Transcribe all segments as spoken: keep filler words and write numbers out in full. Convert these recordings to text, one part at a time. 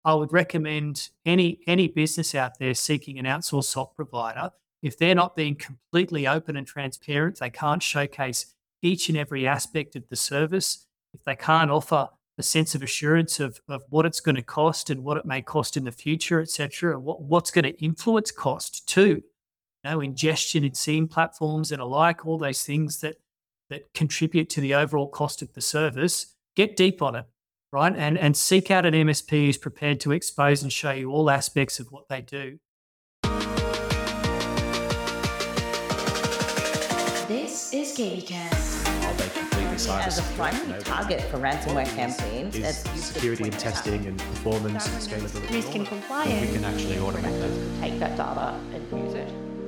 I would recommend any any business out there seeking an outsourced S O C provider, if they're not being completely open and transparent, they can't showcase each and every aspect of the service, if they can't offer a sense of assurance of, of what it's going to cost and what it may cost in the future, et cetera, and what, what's going to influence cost too. You know, ingestion in SIEM platforms and alike, all those things that that contribute to the overall cost of the service, get deep on it, right? And and seek out an M S P who's prepared to expose and show you all aspects of what they do. This is KVCast. Are they completely cyber As a secure? primary No. target for ransomware campaigns, Is as you security and just pointed out, testing and performance and scalability. Risk and We compliance. can actually automate that. take that data and use it.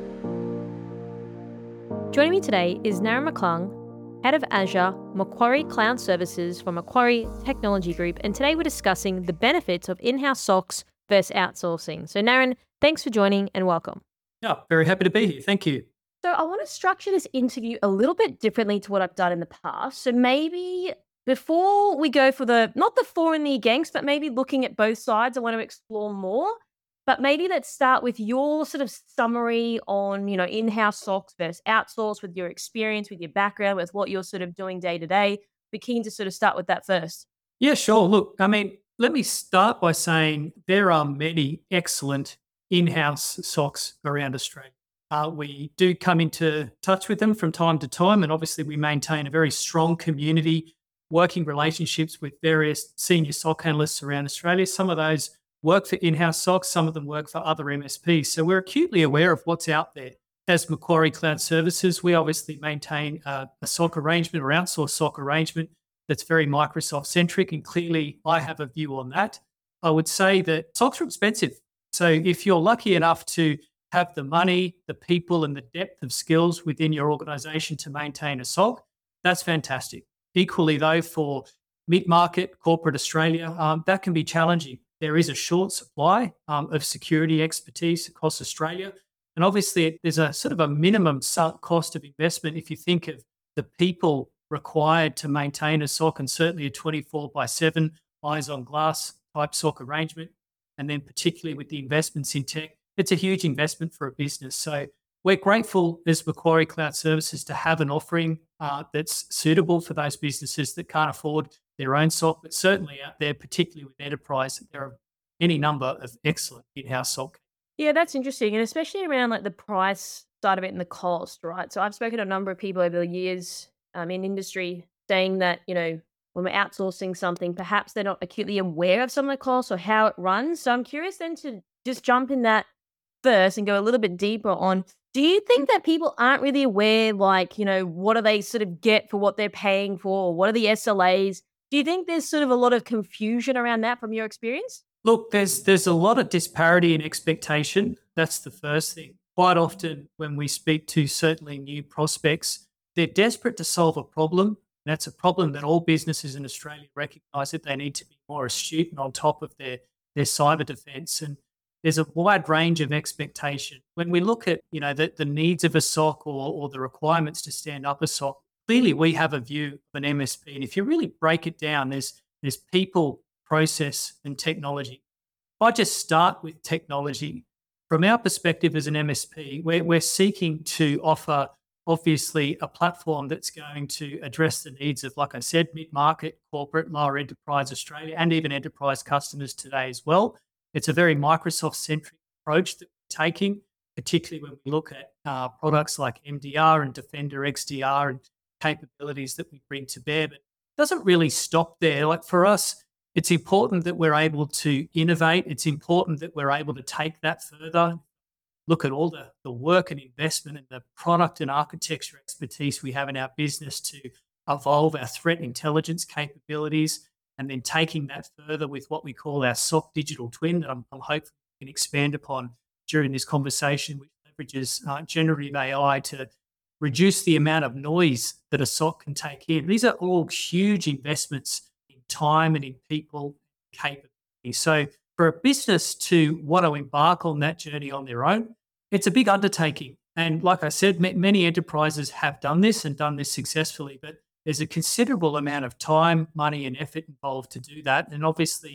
Joining me today is Naren McClung, Head of Azure Macquarie Cloud Services for Macquarie Technology Group, and today we're discussing the benefits of in-house S O Cs versus outsourcing. So Naren, thanks for joining and welcome. Yeah, very happy to be here. Thank you. So I want to structure this interview a little bit differently to what I've done in the past. So maybe before we go for the, not the for and the against, but maybe looking at both sides, I want to explore more. But maybe let's start with your sort of summary on, you know, in-house S O Cs versus outsource, with your experience, with your background, with what you're sort of doing day to day. Be keen to sort of start with that first. Yeah, sure. Look, I mean, let me start by saying there are many excellent in-house S O Cs around Australia. Uh, we do come into touch with them from time to time, and obviously we maintain a very strong community, working relationships with various senior S O C analysts around Australia. Some of those work for in-house S O Cs, some of them work for other M S Ps. So we're acutely aware of what's out there. As Macquarie Cloud Services, we obviously maintain uh, a S O C arrangement or outsourced S O C arrangement that's very Microsoft-centric, and clearly I have a view on that. I would say that S O Cs are expensive. So if you're lucky enough to have the money, the people, and the depth of skills within your organization to maintain a S O C, that's fantastic. Equally, though, for mid-market corporate Australia, um, that can be challenging. There is a short supply um, of security expertise across Australia. And obviously, there's a sort of a minimum sunk cost of investment if you think of the people required to maintain a S O C, and certainly a twenty-four by seven eyes on glass type S O C arrangement. And then particularly with the investments in tech, it's a huge investment for a business. So we're grateful as Macquarie Cloud Services to have an offering uh, that's suitable for those businesses that can't afford their own S O C, but certainly out there, particularly with enterprise, there are any number of excellent in-house S O C. Yeah, that's interesting. And especially around like the price side of it and the cost, right? So I've spoken to a number of people over the years um, in industry saying that, you know, when we're outsourcing something, perhaps they're not acutely aware of some of the costs or how it runs. So I'm curious then to just jump in that first and go a little bit deeper on, do you think that people aren't really aware, like, you know, what do they sort of get for what they're paying for, or what are the S L As? Do you think there's sort of a lot of confusion around that from your experience? Look, there's there's a lot of disparity in expectation. That's the first thing. Quite often when we speak to certainly new prospects, they're desperate to solve a problem. That's a problem that all businesses in Australia recognise, that they need to be more astute and on top of their, their cyber defence. And there's a wide range of expectation. When we look at, you know, the, the needs of a S O C or, or the requirements to stand up a S O C, clearly we have a view of an M S P. And if you really break it down, there's there's people, process, and technology. If I just start with technology, from our perspective as an M S P, we're, we're seeking to offer, obviously, a platform that's going to address the needs of, like I said, mid-market, corporate, lower enterprise Australia, and even enterprise customers today as well. It's a very Microsoft-centric approach that we're taking, particularly when we look at uh, products like M D R and Defender X D R and capabilities that we bring to bear. But it doesn't really stop there. Like for us, it's important that we're able to innovate. It's important that we're able to take that further, look at all the, the work and investment and the product and architecture expertise we have in our business to evolve our threat intelligence capabilities, and then taking that further with what we call our S O C digital twin that I'm, I'm hoping we can expand upon during this conversation, which leverages uh, generative A I to reduce the amount of noise that a S O C can take in. These are all huge investments in time and in people capability. So for a business to want to embark on that journey on their own, it's a big undertaking. And like I said, m- many enterprises have done this and done this successfully, but there's a considerable amount of time, money, and effort involved to do that. And obviously,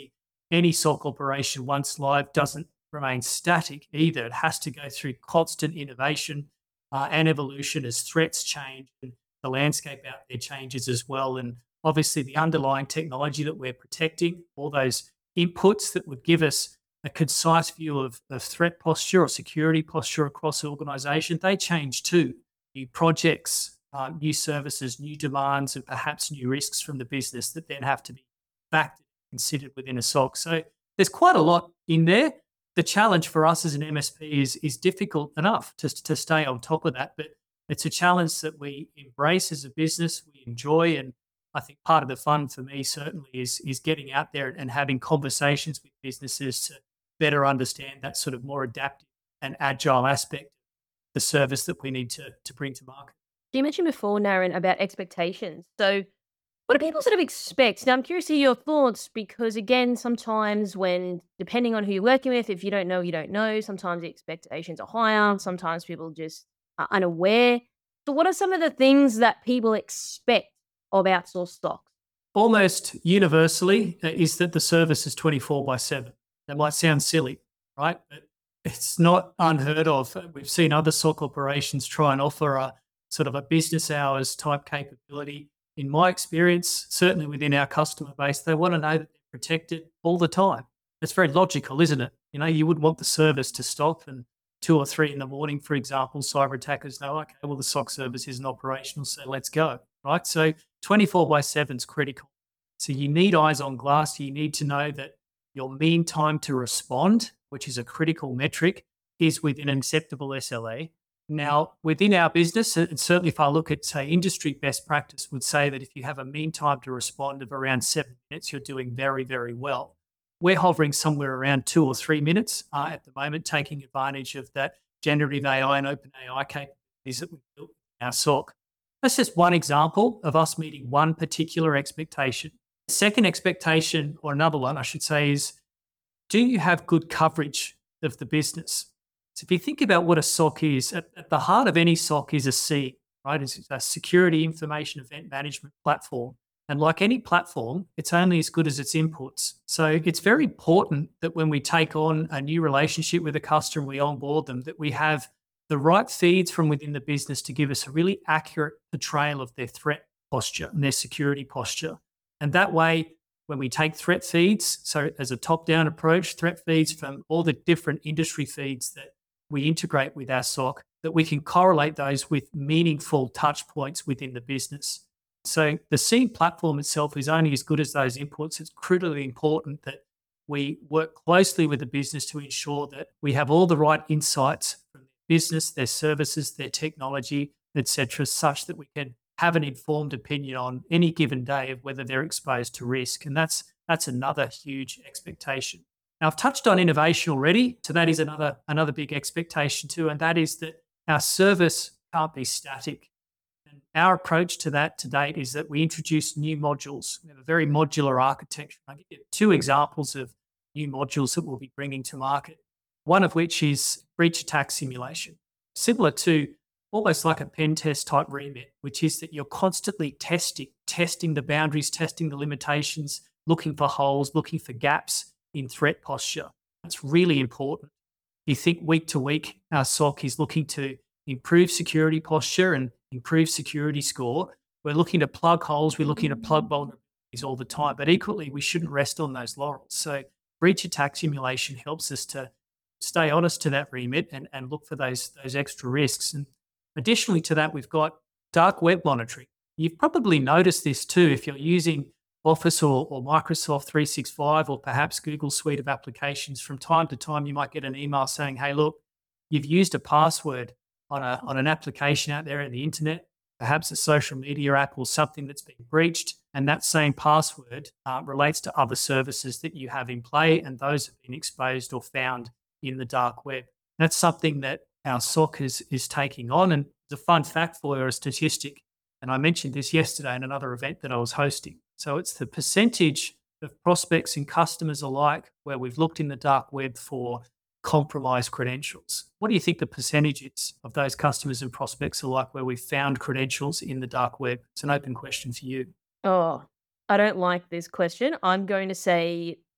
any S O C operation once live doesn't remain static either. It has to go through constant innovation uh, and evolution as threats change and the landscape out there changes as well. And obviously the underlying technology that we're protecting, all those inputs that would give us a concise view of, of threat posture or security posture across the organisation, they change too. New projects, uh, new services, new demands, and perhaps new risks from the business that then have to be factored and considered within a S O C. So there's quite a lot in there. The challenge for us as an M S P is, is difficult enough to, to stay on top of that, but it's a challenge that we embrace as a business, we enjoy, and I think part of the fun for me certainly is, is getting out there and having conversations with businesses to better understand that sort of more adaptive and agile aspect of the service that we need to, to bring to market. You mentioned before, Naren, about expectations. So what do people sort of expect? Now, I'm curious to hear your thoughts because, again, sometimes when, depending on who you're working with, if you don't know, you don't know. Sometimes the expectations are higher. Sometimes people just are unaware. So what are some of the things that people expect of outsourced stocks? Almost universally uh, is that the service is twenty-four by seven. That might sound silly, right? But it's not unheard of. We've seen other S O C operations try and offer a sort of a business hours type capability. In my experience, certainly within our customer base, they want to know that they're protected all the time. It's very logical, isn't it? You know, you would want the service to stop and two or three in the morning, for example, cyber attackers know, okay, well, the S O C service isn't operational, so let's go, right? So twenty-four by seven is critical. So you need eyes on glass. You need to know that your mean time to respond, which is a critical metric, is within an acceptable S L A. Now, within our business, and certainly if I look at, say, industry best practice would say that if you have a mean time to respond of around seven minutes, you're doing very, very well. We're hovering somewhere around two or three minutes uh, at the moment, taking advantage of that generative A I and open A I capabilities that we've built in our S O C. That's just one example of us meeting one particular expectation. The second expectation, or another one I should say, is do you have good coverage of the business? So if you think about what a S O C is, at, at the heart of any S O C is a SIEM, right? It's a security information event management platform. And like any platform, it's only as good as its inputs. So it's very important that when we take on a new relationship with a customer, we onboard them, that we have the right feeds from within the business to give us a really accurate portrayal of their threat posture and their security posture. And that way, when we take threat feeds, so as a top-down approach, threat feeds from all the different industry feeds that we integrate with our S O C, that we can correlate those with meaningful touch points within the business. So the SIEM platform itself is only as good as those inputs. It's critically important that we work closely with the business to ensure that we have all the right insights from their business, their services, their technology, et cetera, such that we can have an informed opinion on any given day of whether they're exposed to risk. And that's that's another huge expectation. Now, I've touched on innovation already, so that is another, another big expectation too, and that is that our service can't be static. And our approach to that to date is that we introduce new modules. We have a very modular architecture. I'll give you two examples of new modules that we'll be bringing to market, one of which is breach attack simulation, similar to almost like a pen test type remit, which is that you're constantly testing, testing the boundaries, testing the limitations, looking for holes, looking for gaps in threat posture. That's really important. You think week to week, our S O C is looking to improve security posture and improve security score. We're looking to plug holes, we're looking to plug vulnerabilities all the time, but equally, we shouldn't rest on those laurels. So breach attack simulation helps us to stay honest to that remit and, and look for those, those extra risks. And additionally to that, we've got dark web monitoring. You've probably noticed this too if you're using Office or, or Microsoft three sixty-five or perhaps Google suite of applications. From time to time, you might get an email saying, hey, look, you've used a password on, a, on an application out there in the internet, perhaps a social media app or something that's been breached, and that same password uh, relates to other services that you have in play, and those have been exposed or found in the dark web. That's something that our S O C is, is taking on, and it's a fun fact for you, a statistic, and I mentioned this yesterday in another event that I was hosting. So it's the percentage of prospects and customers alike where we've looked in the dark web for compromised credentials. What do you think the percentage is of those customers and prospects alike where we've found credentials in the dark web? It's an open question for you. Oh, I don't like this question. I'm going to say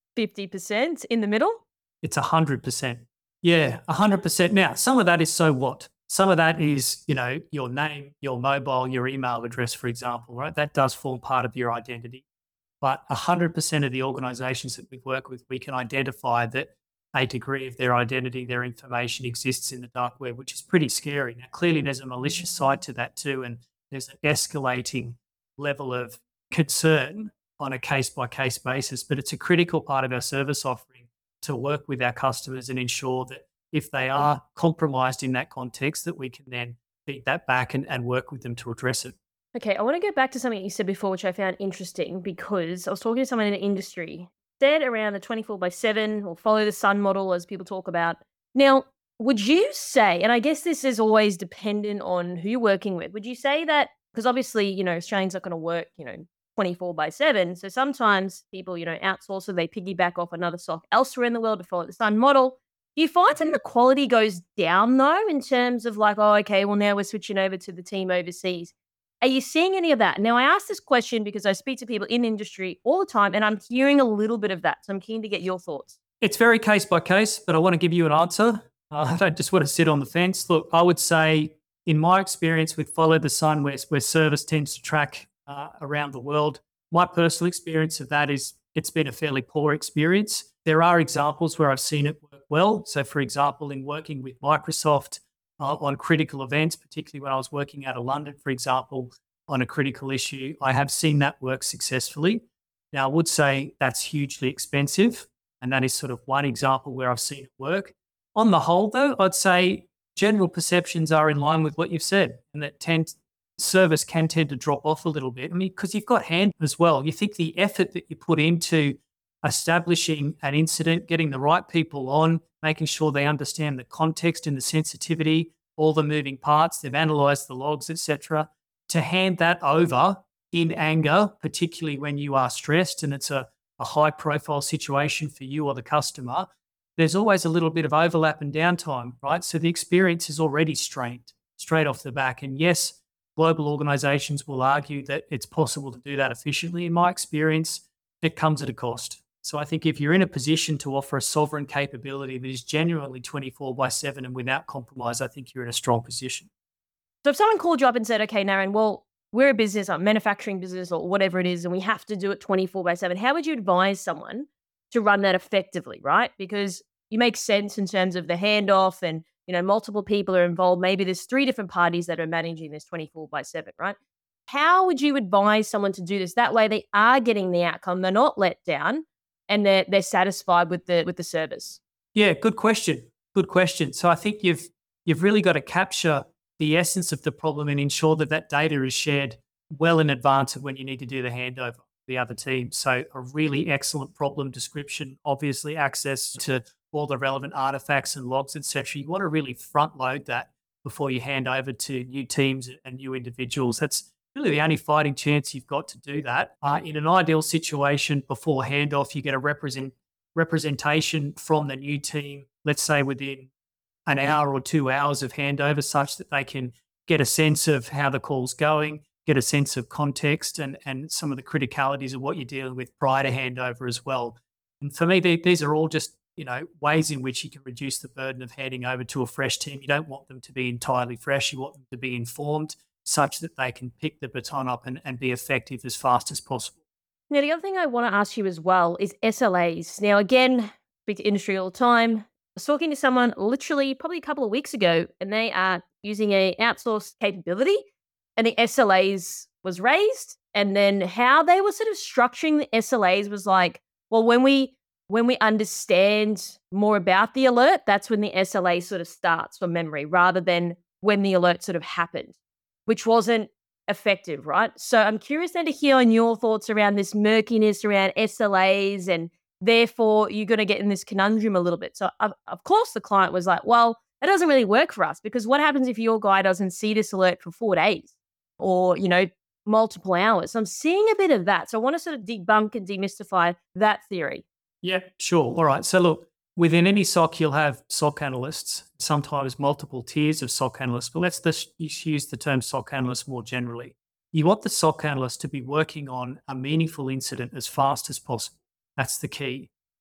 fifty percent in the middle? It's one hundred percent. Yeah, one hundred percent. Now, some of that is so what? Some of that is, you know, your name, your mobile, your email address, for example, right? That does form part of your identity. But one hundred percent of the organizations that we work with, we can identify that a degree of their identity, their information exists in the dark web, which is pretty scary. Now, clearly there's a malicious side to that too, and there's an escalating level of concern on a case-by-case basis, but it's a critical part of our service offering to work with our customers and ensure that if they are compromised in that context, that we can then feed that back and, and work with them to address it. Okay, I want to go back to something you said before, which I found interesting because I was talking to someone in the industry, said around the twenty-four by seven or follow the sun model, as people talk about. Now, would you say, and I guess this is always dependent on who you're working with, would you say that, because obviously, you know, Australians not going to work, you know, twenty-four by seven. So sometimes people, you know, outsource or they piggyback off another sock elsewhere in the world to follow the sun model. Do you find that the quality goes down though, in terms of like, oh, okay, well now we're switching over to the team overseas? Are you seeing any of that? Now, I ask this question because I speak to people in industry all the time and I'm hearing a little bit of that. So I'm keen to get your thoughts. It's very case by case, but I want to give you an answer. Uh, I don't just want to sit on the fence. Look, I would say in my experience with Follow the Sun, where, where service tends to track uh, around the world, my personal experience of that is it's been a fairly poor experience. There are examples where I've seen it work well. So, for example, in working with Microsoft uh, on critical events, particularly when I was working out of London, for example, on a critical issue, I have seen that work successfully. Now, I would say that's hugely expensive, and that is sort of one example where I've seen it work. On the whole, though, I'd say general perceptions are in line with what you've said, and that tend service can tend to drop off a little bit. I mean, because you've got hand as well. You think the effort that you put into establishing an incident, getting the right people on, making sure they understand the context and the sensitivity, all the moving parts, they've analysed the logs, et cetera, to hand that over in anger, particularly when you are stressed and it's a, a high-profile situation for you or the customer, there's always a little bit of overlap and downtime, right? So the experience is already strained straight off the back. And yes, global organizations will argue that it's possible to do that efficiently. In my experience, it comes at a cost. So I think if you're in a position to offer a sovereign capability that is genuinely twenty-four by seven and without compromise, I think you're in a strong position. So if someone called you up and said, okay, Naren, well, we're a business, a manufacturing business or whatever it is, and we have to do it twenty-four by seven, how would you advise someone to run that effectively, right? Because you make sense in terms of the handoff and, you know, multiple people are involved. Maybe there's three different parties that are managing this twenty-four by seven, right? How would you advise someone to do this? That way they are getting the outcome. They're not let down and they're, they're satisfied with the with the service. Yeah, good question. Good question. So I think you've you've really got to capture the essence of the problem and ensure that that data is shared well in advance of when you need to do the handover to the other team. So a really excellent problem description, obviously access to all the relevant artifacts and logs, et cetera. You want to really front load that before you hand over to new teams and new individuals. That's really the only fighting chance you've got to do that. Uh, in an ideal situation, before handoff, you get a represent representation from the new team, let's say within an hour or two hours of handover, such that they can get a sense of how the call's going, get a sense of context and, and some of the criticalities of what you're dealing with prior to handover as well. And for me, they, these are all just, you know, ways in which you can reduce the burden of handing over to a fresh team. You don't want them to be entirely fresh. You want them to be informed such that they can pick the baton up and, and be effective as fast as possible. Now, the other thing I want to ask you as well is S L As. Now, again, speak to industry all the time. I was talking to someone literally probably a couple of weeks ago, and they are using a outsourced capability, and the S L As was raised. And then how they were sort of structuring the S L As was like, well, when we when we understand more about the alert, that's when the S L A sort of starts from memory, rather than when the alert sort of happened, which wasn't effective, right? So I'm curious then to hear on your thoughts around this murkiness around S L As, and therefore you're going to get in this conundrum a little bit. So of, of course the client was like, well, that doesn't really work for us, because what happens if your guy doesn't see this alert for four days or, you know, multiple hours? So I'm seeing a bit of that. So I want to sort of debunk and demystify that theory. Yeah, sure. All right. So look, within any S O C, you'll have S O C analysts, sometimes multiple tiers of S O C analysts, but let's just use the term S O C analyst more generally. You want the S O C analyst to be working on a meaningful incident as fast as possible. That's the key.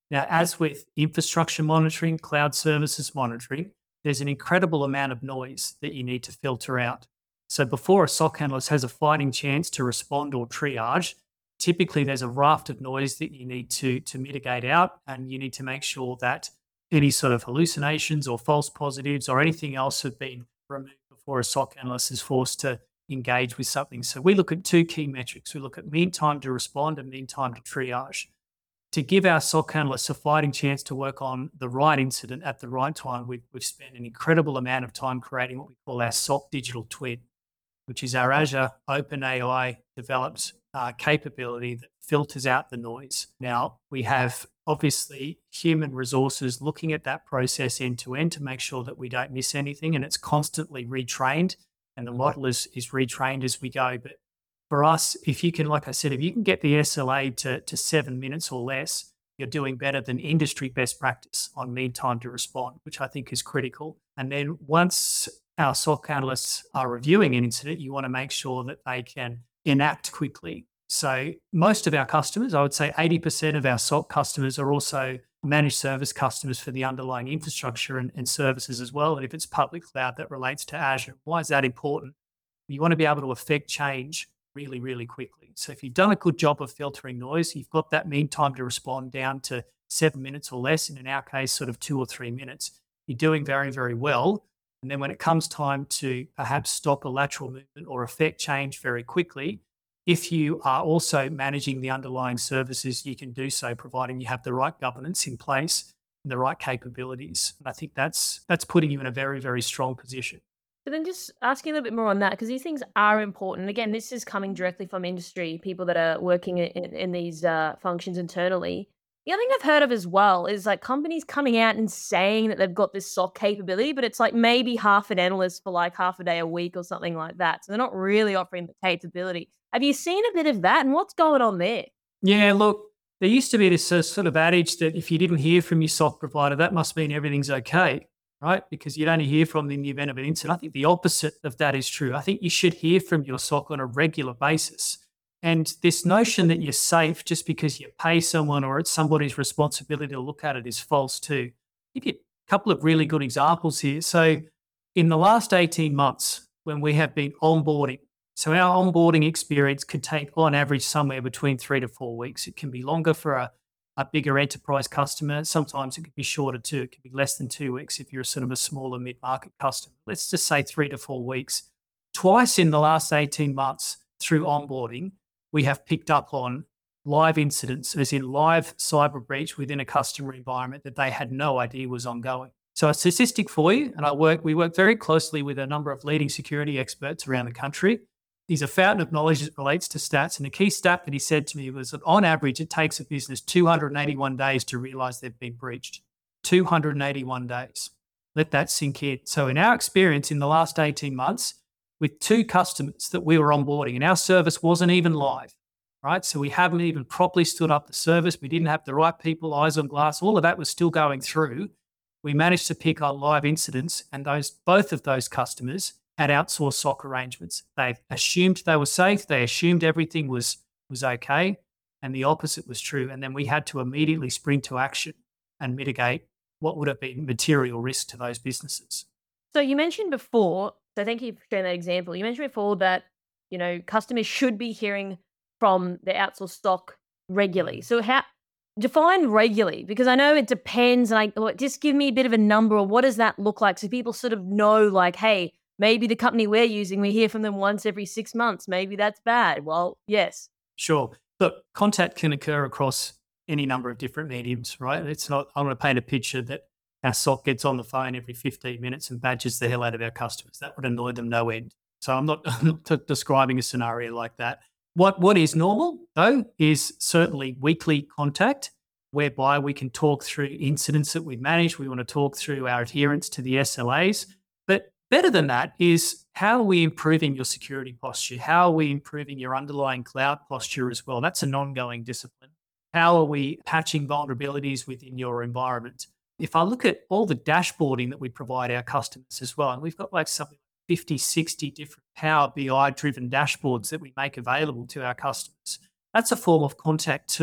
Now, as with infrastructure monitoring, cloud services monitoring, there's an incredible amount of noise that you need to filter out. So before a S O C analyst has a fighting chance to respond or triage, typically there's a raft of noise that you need to, to mitigate out, and you need to make sure that any sort of hallucinations or false positives or anything else have been removed before a S O C analyst is forced to engage with something. So we look at two key metrics. We look at mean time to respond and mean time to triage. To give our S O C analysts a fighting chance to work on the right incident at the right time, we've, we've spent an incredible amount of time creating what we call our S O C Digital Twin, which is our Azure OpenAI developed uh, capability that filters out the noise. Now, we have obviously human resources looking at that process end to end to make sure that we don't miss anything, and it's constantly retrained, and the model is, is retrained as we go. But for us, if you can, like I said, if you can get the S L A to, to seven minutes or less, you're doing better than industry best practice on mean time to respond, which I think is critical. And then once our S O C analysts are reviewing an incident, you want to make sure that they can enact quickly. So most of our customers, I would say eighty percent of our S O C customers are also managed service customers for the underlying infrastructure and, and services as well. And if it's public cloud, that relates to Azure. Why is that important? You want to be able to affect change really, really quickly. So if you've done a good job of filtering noise, you've got that mean time to respond down to seven minutes or less, and in our case, sort of two or three minutes. You're doing very, very well. And then when it comes time to perhaps stop a lateral movement or affect change very quickly, if you are also managing the underlying services, you can do so, providing you have the right governance in place and the right capabilities. And I think that's that's putting you in a very, very strong position. So then just asking a little bit more on that, because these things are important. Again, this is coming directly from industry, people that are working in, in these uh, functions internally. The other thing I've heard of as well is like companies coming out and saying that they've got this S O C capability, but it's like maybe half an analyst for like half a day a week or something like that. So they're not really offering the capability. Have you seen a bit of that, and what's going on there? Yeah, look, there used to be this uh, sort of adage that if you didn't hear from your S O C provider, that must mean everything's okay, right? Because you'd only hear from them in the event of an incident. I think the opposite of that is true. I think you should hear from your S O C on a regular basis. And this notion that you're safe just because you pay someone or it's somebody's responsibility to look at it is false too. I'll give you a couple of really good examples here. So in the last eighteen months, when we have been onboarding, so our onboarding experience could take on average somewhere between three to four weeks. It can be longer for a, a bigger enterprise customer. Sometimes it could be shorter too. It could be less than two weeks if you're sort of a smaller mid-market customer. Let's just say three to four weeks. Twice in the last eighteen months through onboarding, we have picked up on live incidents, as in live cyber breach within a customer environment that they had no idea was ongoing. So a statistic for you, and I work, we work very closely with a number of leading security experts around the country. He's a fountain of knowledge as it relates to stats. And the key stat that he said to me was that on average, it takes a business two hundred eighty-one days to realize they've been breached. two hundred eighty-one days. Let that sink in. So in our experience in the last eighteen months, with two customers that we were onboarding, and our service wasn't even live, right? So we haven't even properly stood up the service. We didn't have the right people, eyes on glass. All of that was still going through. We managed to pick up live incidents, and those both of those customers had outsourced S O C arrangements. They assumed they were safe. They assumed everything was, was okay, and the opposite was true. And then we had to immediately spring to action and mitigate what would have been material risk to those businesses. So you mentioned before, so thank you for sharing that example. You mentioned before that, you know, customers should be hearing from the outsourced S O C regularly. So how define regularly? Because I know it depends. Like, just give me a bit of a number, or what does that look like, so people sort of know, like, hey, maybe the company we're using, we hear from them once every six months. Maybe that's bad. Well, yes. Sure. Look, contact can occur across any number of different mediums, right? It's not, I'm going to paint a picture that our S O C gets on the phone every fifteen minutes and badgers the hell out of our customers. That would annoy them no end. So I'm not, I'm not describing a scenario like that. What What is normal, though, is certainly weekly contact, whereby we can talk through incidents that we manage. We want to talk through our adherence to the S L As. But better than that is, how are we improving your security posture? How are we improving your underlying cloud posture as well? That's an ongoing discipline. How are we patching vulnerabilities within your environment? If I look at all the dashboarding that we provide our customers as well, and we've got like something like fifty, sixty different Power B I driven dashboards that we make available to our customers, that's a form of contact too.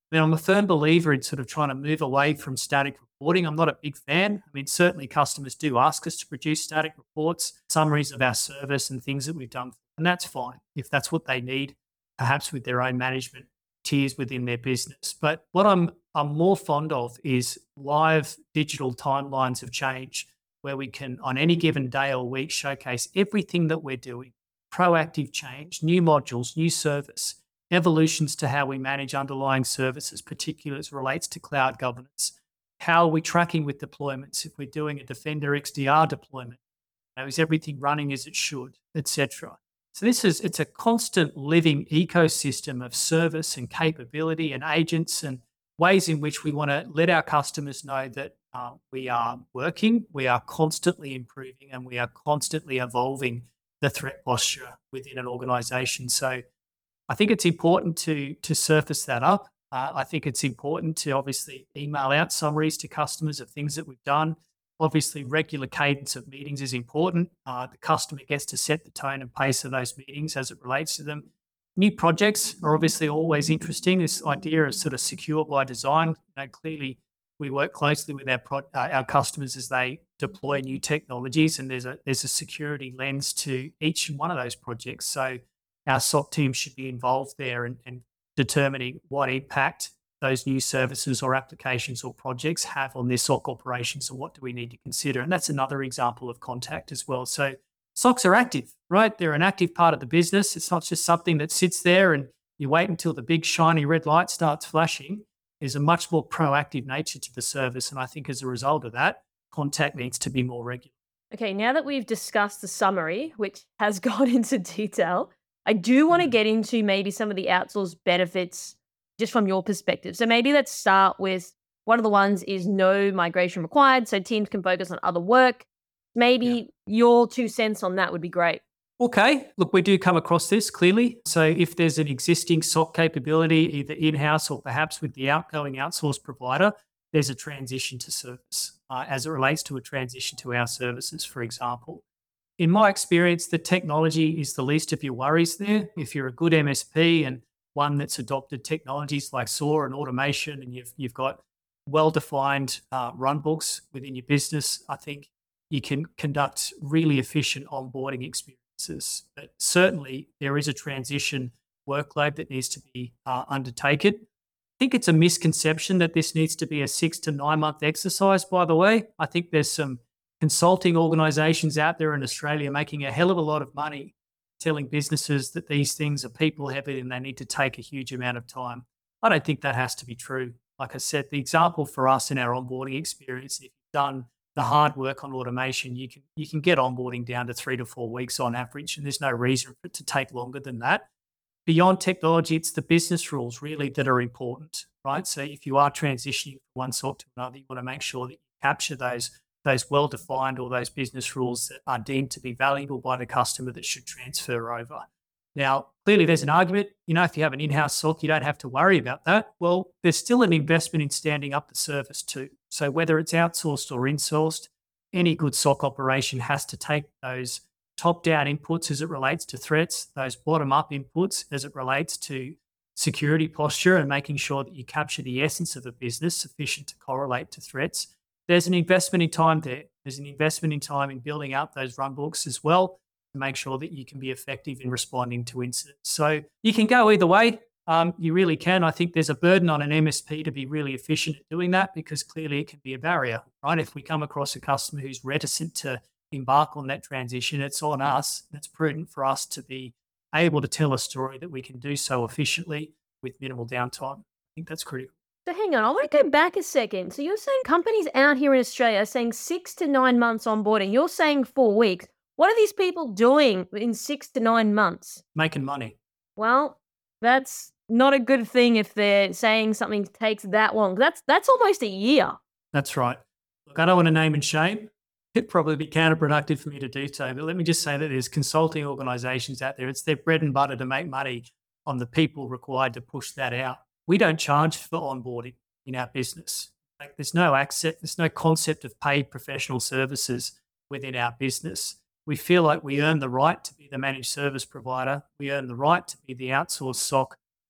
I mean, I'm a firm believer in sort of trying to move away from static reporting. I'm not a big fan. I mean, certainly customers do ask us to produce static reports, summaries of our service and things that we've done, and that's fine if that's what they need, perhaps with their own management tiers within their business. But what I'm I'm more fond of is live digital timelines of change where we can, on any given day or week, showcase everything that we're doing, proactive change, new modules, new service, evolutions to how we manage underlying services, particularly as it relates to cloud governance. How are we tracking with deployments? If we're doing a Defender X D R deployment, you know, is everything running as it should, et cetera. So this is, it's a constant living ecosystem of service and capability and agents and ways in which we want to let our customers know that uh, we are working, we are constantly improving, and we are constantly evolving the threat posture within an organization. So I think it's important to, to surface that up. Uh, I think it's important to obviously email out summaries to customers of things that we've done. Obviously, regular cadence of meetings is important. Uh, the customer gets to set the tone and pace of those meetings as it relates to them. New projects are obviously always interesting. This idea of sort of secure by design. You know, clearly, we work closely with our pro- uh, our customers as they deploy new technologies, and there's a there's a security lens to each one of those projects. So our S O C team should be involved there and, and determining what impact those new services or applications or projects have on their S O C operations, and what do we need to consider. And that's another example of contact as well. So S O Cs are active, right? They're an active part of the business. It's not just something that sits there and you wait until the big shiny red light starts flashing. There's a much more proactive nature to the service. And I think as a result of that, contact needs to be more regular. Okay, now that we've discussed the summary, which has gone into detail, I do want to get into maybe some of the outsourced benefits just from your perspective. So maybe let's start with one of the ones is no migration required, so teams can focus on other work. Maybe yeah. your two cents on that would be great. Okay, look, we do come across this clearly. So if there's an existing S O C capability, either in-house or perhaps with the outgoing outsourced provider, there's a transition to service uh, as it relates to a transition to our services, for example. In my experience, the technology is the least of your worries there. If you're a good M S P and one that's adopted technologies like S O A R and automation, and you've you've got well-defined uh, runbooks within your business, I think you can conduct really efficient onboarding experiences. But certainly there is a transition workload that needs to be uh, undertaken. I think it's a misconception that this needs to be a six to nine month exercise, by the way. I think there's some consulting organizations out there in Australia making a hell of a lot of money telling businesses that these things are people heavy and they need to take a huge amount of time. I don't think that has to be true. Like I said, the example for us in our onboarding experience, if you've done the hard work on automation, you can you can get onboarding down to three to four weeks on average, and there's no reason for it to take longer than that. Beyond technology, it's the business rules really that are important, right? So if you are transitioning from one S O C to another, you want to make sure that you capture those those well-defined or those business rules that are deemed to be valuable by the customer that should transfer over. Now, clearly there's an argument, you know, if you have an in-house S O C, you don't have to worry about that. Well, there's still an investment in standing up the service too. So whether it's outsourced or insourced, any good S O C operation has to take those top-down inputs as it relates to threats, those bottom-up inputs as it relates to security posture and making sure that you capture the essence of a business sufficient to correlate to threats. There's an investment in time there. There's an investment in time in building up those runbooks as well to make sure that you can be effective in responding to incidents. So you can go either way. Um, you really can. I think there's a burden on an M S P to be really efficient at doing that because clearly it can be a barrier, right? If we come across a customer who's reticent to embark on that transition, it's on us. It's prudent for us to be able to tell a story that we can do so efficiently with minimal downtime. I think that's critical. So hang on, I want to go back a second. So you're saying companies out here in Australia are saying six to nine months onboarding. You're saying four weeks. What are these people doing in six to nine months? Making money. Well, that's not a good thing if they're saying something takes that long. That's that's almost a year. That's right. Look, I don't want to name and shame. It'd probably be counterproductive for me to do so, but let me just say that there's consulting organizations out there. It's their bread and butter to make money on the people required to push that out. We don't charge for onboarding in our business. Like there's no access, there's no concept of paid professional services within our business. We feel like we earn the right to be the managed service provider. We earn the right to be the outsourced S O C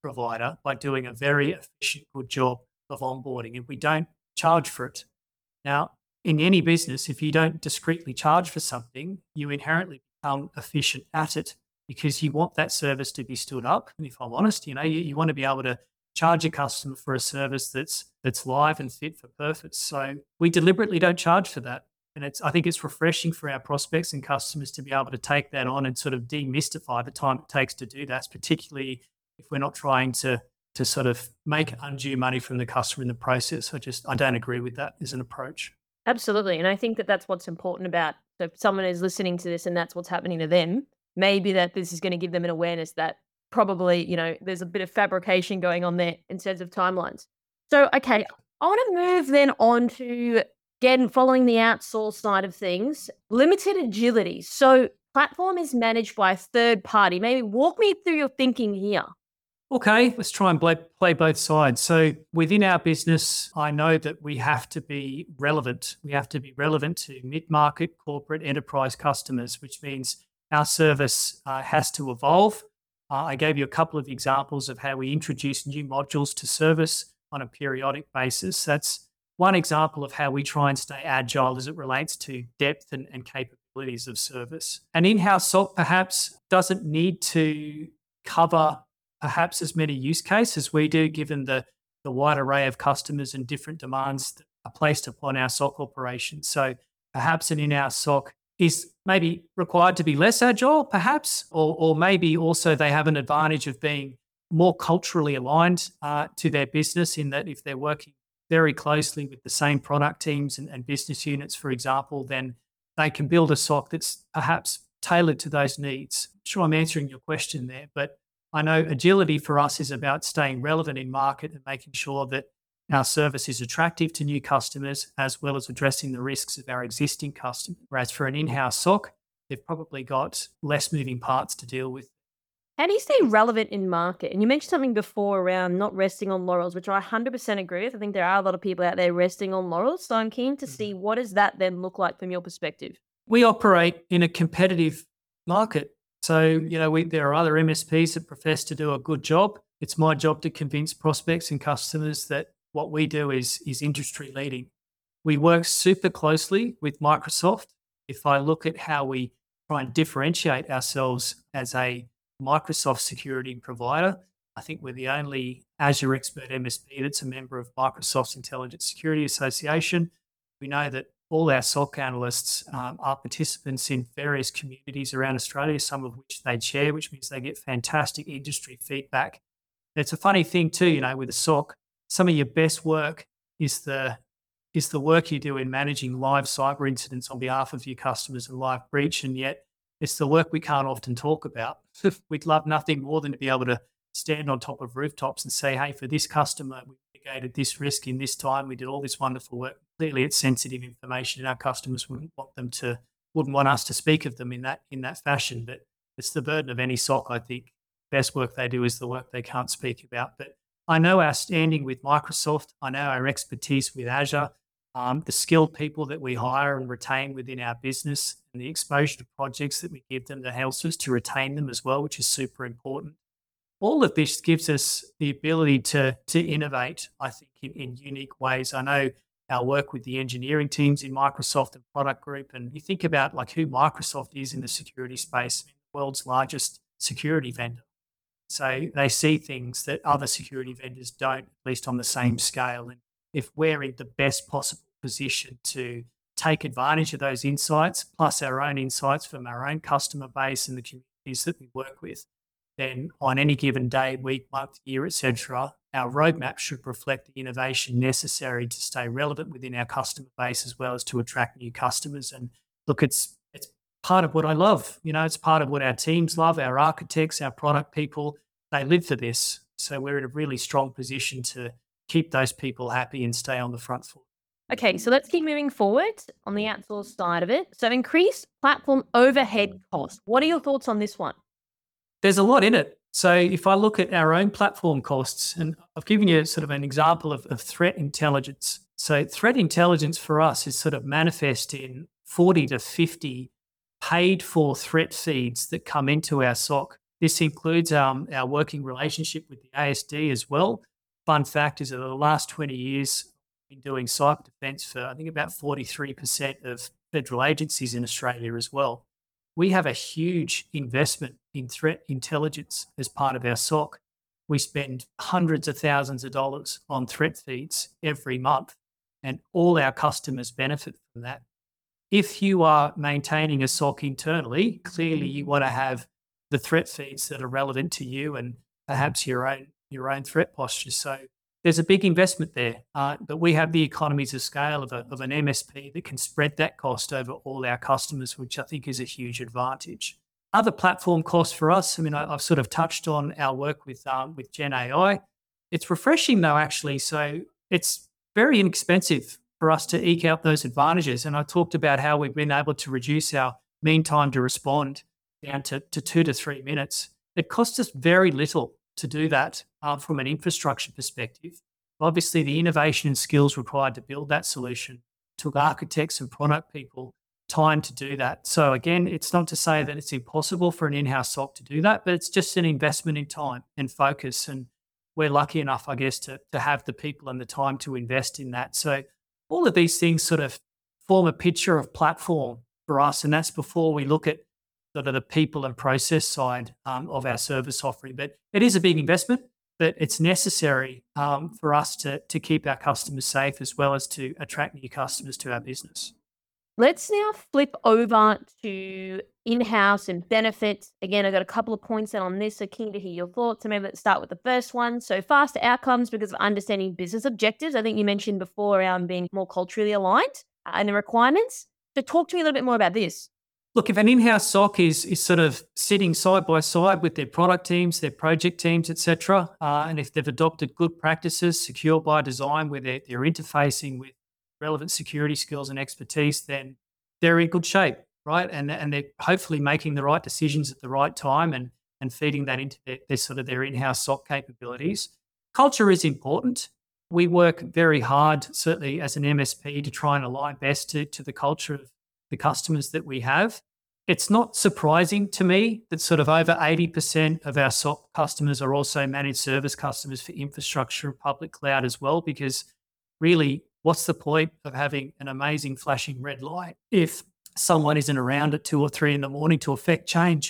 provider by doing a very efficient, good job of onboarding, and we don't charge for it. Now, in any business, if you don't discreetly charge for something, you inherently become efficient at it because you want that service to be stood up. And if I'm honest, you know, you, you want to be able to charge a customer for a service that's that's live and fit for purpose. So we deliberately don't charge for that. And it's I think it's refreshing for our prospects and customers to be able to take that on and sort of demystify the time it takes to do that, particularly if we're not trying to to sort of make undue money from the customer in the process. I just I don't agree with that as an approach. Absolutely. And I think that that's what's important about, so if someone is listening to this and that's what's happening to them, maybe that this is going to give them an awareness that probably, you know, there's a bit of fabrication going on there in terms of timelines. So, okay, I want to move then on to, again, following the outsource side of things, limited agility. So platform is managed by a third party. Maybe walk me through your thinking here. Okay, let's try and play, play both sides. So within our business, I know that we have to be relevant. We have to be relevant to mid-market, corporate, enterprise customers, which means our service uh, has to evolve. Uh, I gave you a couple of examples of how we introduce new modules to service on a periodic basis. That's one example of how we try and stay agile as it relates to depth and, and capabilities of service. An in-house S O C perhaps doesn't need to cover perhaps as many use cases as we do, given the, the wide array of customers and different demands that are placed upon our S O C operations. So perhaps an in-house S O C is maybe required to be less agile, perhaps, or, or maybe also they have an advantage of being more culturally aligned uh, to their business, in that if they're working very closely with the same product teams and, and business units, for example, then they can build a S O C that's perhaps tailored to those needs. I'm sure I'm answering your question there, but I know agility for us is about staying relevant in market and making sure that our service is attractive to new customers, as well as addressing the risks of our existing customers. Whereas for an in-house S O C, they've probably got less moving parts to deal with. How do you stay relevant in market? And you mentioned something before around not resting on laurels, which I one hundred percent agree with. I think there are a lot of people out there resting on laurels. So I'm keen to see, what does that then look like from your perspective? We operate in a competitive market. So, you know, we, there are other M S Ps that profess to do a good job. It's my job to convince prospects and customers that what we do is, is industry leading. We work super closely with Microsoft. If I look at how we try and differentiate ourselves as a Microsoft security provider, I think we're the only Azure expert M S P that's a member of Microsoft's Intelligent Security Association. We know that all our S O C analysts um, are participants in various communities around Australia, some of which they chair, which means they get fantastic industry feedback. And it's a funny thing too, you know, with a S O C, some of your best work is the is the work you do in managing live cyber incidents on behalf of your customers and live breach, and yet it's the work we can't often talk about. We'd love nothing more than to be able to stand on top of rooftops and say, hey, for this customer, we mitigated this risk in this time, we did all this wonderful work. Clearly, it's sensitive information, and our customers wouldn't want them to, wouldn't want us to speak of them in that in that fashion. But it's the burden of any S O C, I think. Best work they do is the work they can't speak about. But I know our standing with Microsoft. I know our expertise with Azure, um, the skilled people that we hire and retain within our business, and the exposure to projects that we give them that helps us to retain them as well, which is super important. All of this gives us the ability to to innovate, I think, in, in unique ways. I know our work with the engineering teams in Microsoft and product group, and you think about like who Microsoft is in the security space, I mean, the world's largest security vendor. So they see things that other security vendors don't, at least on the same scale. And if we're in the best possible position to take advantage of those insights, plus our own insights from our own customer base and the communities that we work with, then on any given day, week, month, year, et cetera, our roadmap should reflect the innovation necessary to stay relevant within our customer base, as well as to attract new customers. And look, it's it's part of what I love. You know, it's part of what our teams love, our architects, our product people. They live for this. So we're in a really strong position to keep those people happy and stay on the front foot. Okay, so let's keep moving forward on the outsource side of it. So increased platform overhead cost. What are your thoughts on this one? There's a lot in it. So if I look at our own platform costs, and I've given you sort of an example of, of threat intelligence. So threat intelligence for us is sort of manifest in forty to fifty paid for threat feeds that come into our S O C This includes um, our working relationship with the A S D as well. Fun fact is that over the last twenty years, we've been doing cyber defence for, I think, about forty-three percent of federal agencies in Australia as well. We have a huge investment in threat intelligence as part of our S O C. We spend hundreds of thousands of dollars on threat feeds every month, and all our customers benefit from that. If you are maintaining a S O C internally, clearly you want to have the threat feeds that are relevant to you and perhaps your own your own threat posture. So there's a big investment there, uh, but we have the economies of scale of, a, of an M S P that can spread that cost over all our customers, which I think is a huge advantage. Other platform costs for us, I mean, I, I've sort of touched on our work with um, with Gen A I. It's refreshing though, actually. So it's very inexpensive for us to eke out those advantages. And I talked about how we've been able to reduce our mean time to respond down to, to two to three minutes. It costs us very little to do that uh, from an infrastructure perspective. Obviously, the innovation and skills required to build that solution took architects and product people time to do that. So again, it's not to say that it's impossible for an in-house S O C to do that, but it's just an investment in time and focus. And we're lucky enough, I guess, to, to have the people and the time to invest in that. So all of these things sort of form a picture of platform for us. And that's before we look at sort of the people and process side um, of our service offering. But it is a big investment, but it's necessary um, for us to, to keep our customers safe as well as to attract new customers to our business. Let's now flip over to in-house and benefits. Again, I've got a couple of points in on this, so keen to hear your thoughts. So maybe let's start with the first one. So faster outcomes because of understanding business objectives. I think you mentioned before around being more culturally aligned uh, and the requirements. So talk to me a little bit more about this. Look, if an in-house S O C is, is sort of sitting side by side with their product teams, their project teams, et cetera, uh, and if they've adopted good practices, secure by design, where they're, they're interfacing with relevant security skills and expertise, then they're in good shape, right? And, and they're hopefully making the right decisions at the right time and, and feeding that into their, their sort of their in-house S O C capabilities. Culture is important. We work very hard, certainly as an M S P, to try and align best to, to the culture of the customers that we have. It's not surprising to me that sort of over eighty percent of our S O C customers are also managed service customers for infrastructure and public cloud as well, because really, what's the point of having an amazing flashing red light if someone isn't around at two or three in the morning to affect change?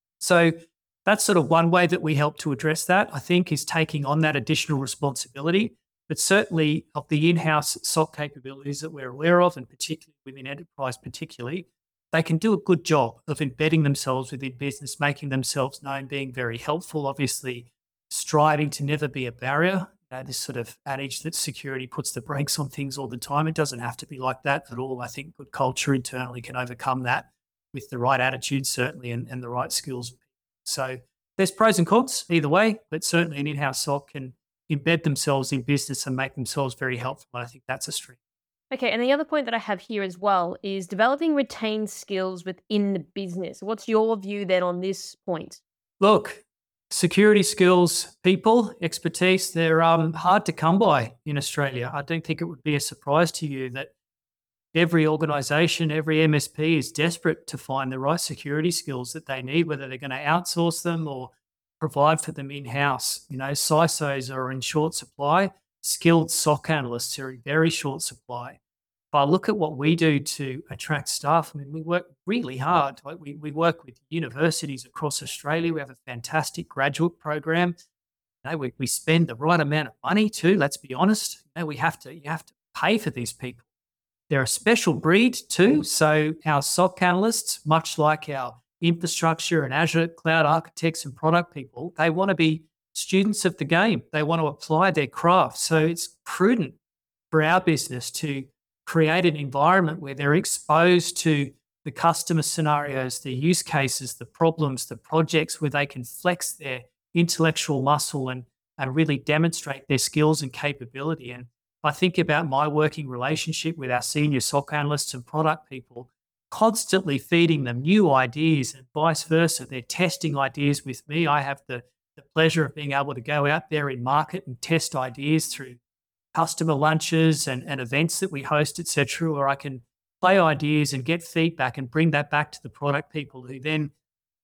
So that's sort of one way that we help to address that, I think, is taking on that additional responsibility. But certainly of the in-house S O C capabilities that we're aware of, and particularly within enterprise particularly, they can do a good job of embedding themselves within business, making themselves known, being very helpful, obviously striving to never be a barrier. You know, this sort of adage that security puts the brakes on things all the time. It doesn't have to be like that at all. I think good culture internally can overcome that with the right attitude, certainly, and, and the right skills. So there's pros and cons either way, but certainly an in-house S O C can embed themselves in business and make themselves very helpful. And I think that's a strength. Okay, and the other point that I have here as well is developing retained skills within the business. What's your view then on this point? Look, security skills, people, expertise, they're um, hard to come by in Australia. I don't think it would be a surprise to you that every organisation, every M S P is desperate to find the right security skills that they need, whether they're going to outsource them or provide for them in-house. You know, C I S Os are in short supply. Skilled S O C analysts are in very short supply. If I look at what we do to attract staff, I mean, we work really hard. Like we, we work with universities across Australia. We have a fantastic graduate program. You know, we, we spend the right amount of money too, let's be honest. You know, we have to, you have to pay for these people. They're a special breed too. So our S O C analysts, much like our infrastructure and Azure cloud architects and product people, they want to be students of the game. They want to apply their craft. So it's prudent for our business to create an environment where they're exposed to the customer scenarios, the use cases, the problems, the projects, where they can flex their intellectual muscle and, and really demonstrate their skills and capability. And I think about my working relationship with our senior S O C analysts and product people, constantly feeding them new ideas and vice versa. They're testing ideas with me. I have the, the pleasure of being able to go out there in market and test ideas through customer lunches and, and events that we host, et cetera, where I can play ideas and get feedback and bring that back to the product people who then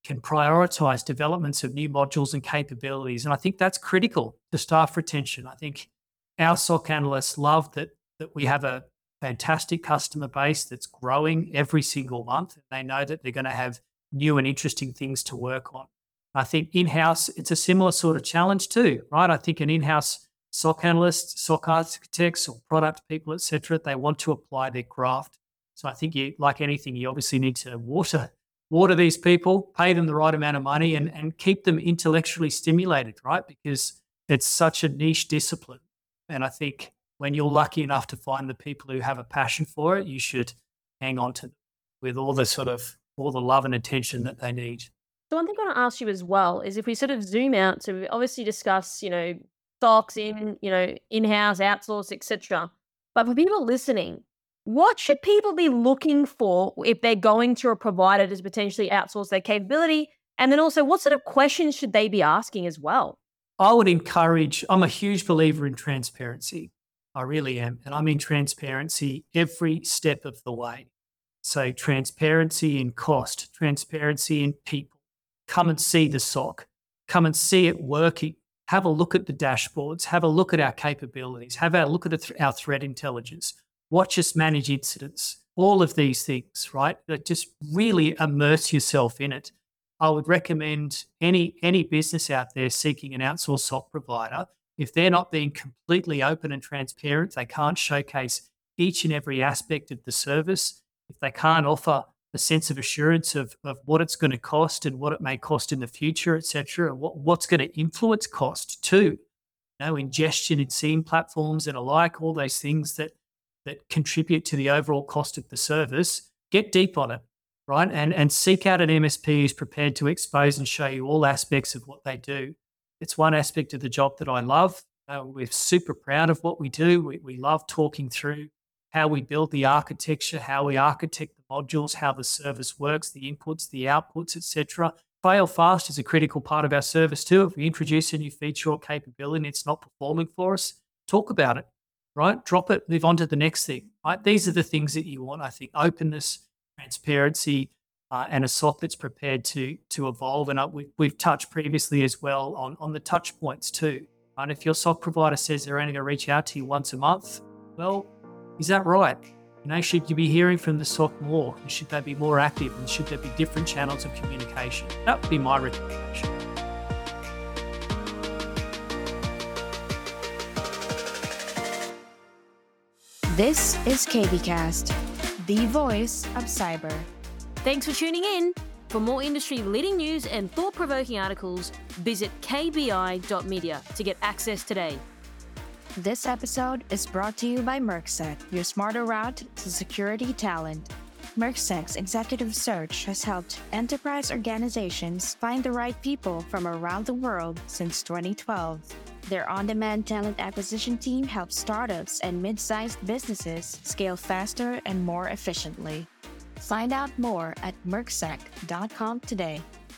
can prioritize developments of new modules and capabilities. And I think that's critical to staff retention. I think our S O C analysts love that, that we have a fantastic customer base that's growing every single month. And they know that they're going to have new and interesting things to work on. I think in-house, it's a similar sort of challenge too, right? I think an in-house S O C analyst, S O C architects or product people, et cetera, they want to apply their craft. So I think you, like anything, you obviously need to water water these people, pay them the right amount of money and, and keep them intellectually stimulated, right? Because it's such a niche discipline. And I think when you're lucky enough to find the people who have a passion for it, you should hang on to them with all the sort of, all the love and attention that they need. So one thing I want to ask you as well is if we sort of zoom out, so we obviously discuss, you know, S O Cs in, you know, in-house, outsource, et cetera. But for people listening, what should people be looking for if they're going to a provider to potentially outsource their capability? And then also, what sort of questions should they be asking as well? I would encourage, I'm a huge believer in transparency. I really am. And I mean transparency every step of the way. So transparency in cost, transparency in people. Come and see the S O C. Come and see it working. Have a look at the dashboards. Have a look at our capabilities. Have a look at our threat intelligence. Watch us manage incidents. All of these things, right? Just really immerse yourself in it. I would recommend any any business out there seeking an outsourced S O C provider, if they're not being completely open and transparent, they can't showcase each and every aspect of the service, if they can't offer a sense of assurance of, of what it's going to cost and what it may cost in the future, et cetera, and what, what's going to influence cost too. You know, ingestion in SIEM platforms and alike, all those things that that contribute to the overall cost of the service, get deep on it, right? And, and seek out an M S P who's prepared to expose and show you all aspects of what they do. It's one aspect of the job that I love. Uh, we're super proud of what we do. We, we love talking through how we build the architecture, how we architect the modules, how the service works, the inputs, the outputs, et cetera. Fail fast is a critical part of our service too. If we introduce a new feature or capability and it's not performing for us, talk about it, right? Drop it, move on to the next thing, right? These are the things that you want, I think. Openness, transparency, uh, and a S O C that's prepared to to evolve. And uh, we, we've touched previously as well on, on the touch points too. And if your S O C provider says they're only going to reach out to you once a month, well, is that right? You know, should you be hearing from the S O C more? Should they be more active? And should there be different channels of communication? That would be my recommendation. This is KBcast, the voice of cyber. Thanks for tuning in. For more industry-leading news and thought-provoking articles, visit k b i dot media to get access today. This episode is brought to you by Mercsec, your smarter route to security talent. Mercsec's executive search has helped enterprise organizations find the right people from around the world since twenty twelve. Their on-demand talent acquisition team helps startups and mid-sized businesses scale faster and more efficiently. Find out more at mercsec dot com today.